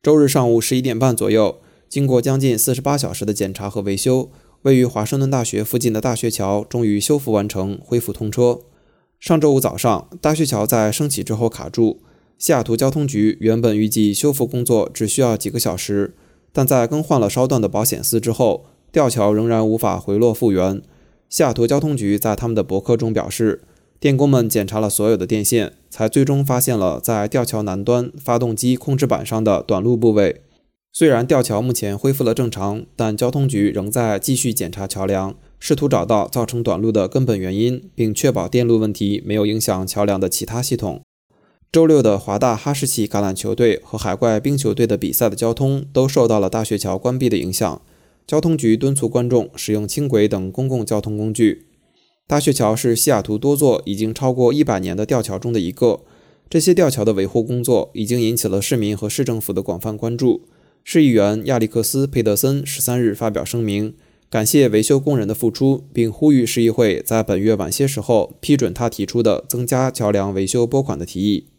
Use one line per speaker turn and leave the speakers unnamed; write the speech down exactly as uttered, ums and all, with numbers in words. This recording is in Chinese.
周日上午十一点半左右，经过将近四十八小时的检查和维修，位于华盛顿大学附近的大学桥终于修复完成，恢复通车。上周五早上，大学桥在升起之后卡住，西雅图交通局原本预计修复工作只需要几个小时，但在更换了烧断的保险丝之后，吊桥仍然无法回落复原。西雅图交通局在他们的博客中表示，电工们检查了所有的电线，才最终发现了在吊桥南端发动机控制板上的短路部位。虽然吊桥目前恢复了正常，但交通局仍在继续检查桥梁，试图找到造成短路的根本原因，并确保电路问题没有影响桥梁的其他系统。周六的华大哈士奇橄榄球队和海怪冰球队的比赛的交通都受到了大学桥关闭的影响。交通局敦促观众使用轻轨等公共交通工具。大学桥是西雅图多座已经超过一百年的吊桥中的一个，这些吊桥的维护工作已经引起了市民和市政府的广泛关注。市议员亚历克斯·佩德森十三日发表声明，感谢维修工人的付出，并呼吁市议会在本月晚些时候批准他提出的增加桥梁维修拨款的提议。